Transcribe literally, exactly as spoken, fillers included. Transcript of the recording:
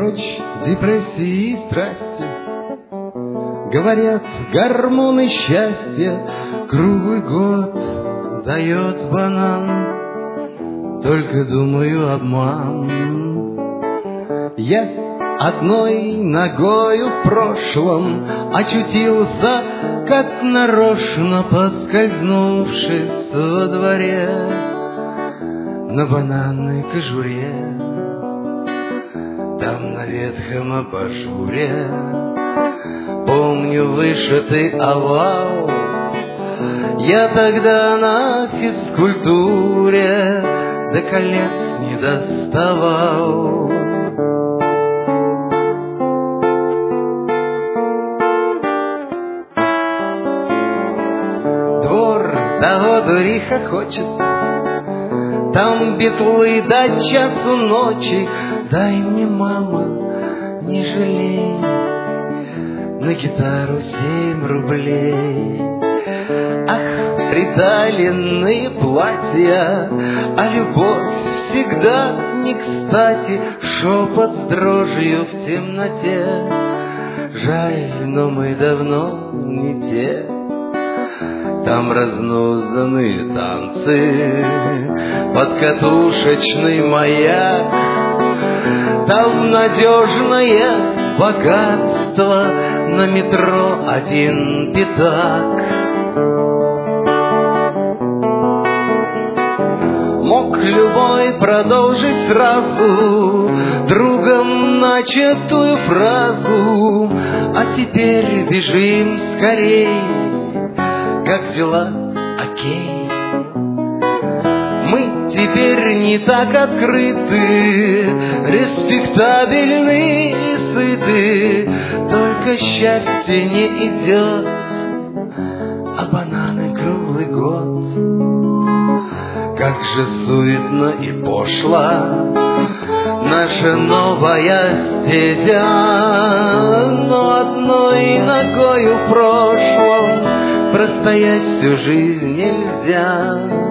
ночь депрессии и страсти. Говорят, гормоны счастья круглый год дает банан. Только, думаю, обман. Я одной ногою в прошлом очутился, как нарочно поскользнувшись во дворе на бананной кожуре. Там на ветхом абажуре, помню вышитый овал. Я тогда на физкультуре до колец не доставал. Двор до одури хохочет, там битлы до часу ночи. Дай мне, мама, не жалей, на гитару семь рублей. Ах, приталенные платья, а любовь всегда не кстати. Шепот с дрожью в темноте. Жаль, но мы давно не те. Там разнузданные танцы, подкатушечный маяк. Там надежное богатство, на метро один пятак. Мог любой продолжить сразу другом начатую фразу, а теперь бежим скорей. Как дела? Окей. Мы теперь не так открыты, респектабельны и сыты. Только счастье не идет, а бананы круглый год. Как же суетно и пошло наша новая стезя, но одной ногою в прошлом простоять всю жизнь нельзя.